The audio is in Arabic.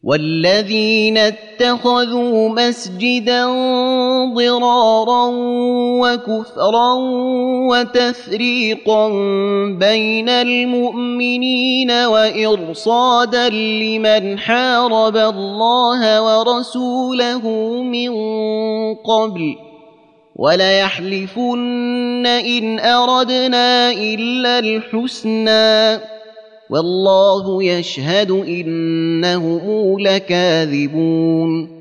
والذين اتخذوا مسجدا ضرارا وكفرا وتفريقا بين المؤمنين وإرصادا لمن حارب الله ورسوله من قبل وليحلفن إن أردنا إلا الحسنى والله يشهد إنهم لكاذبون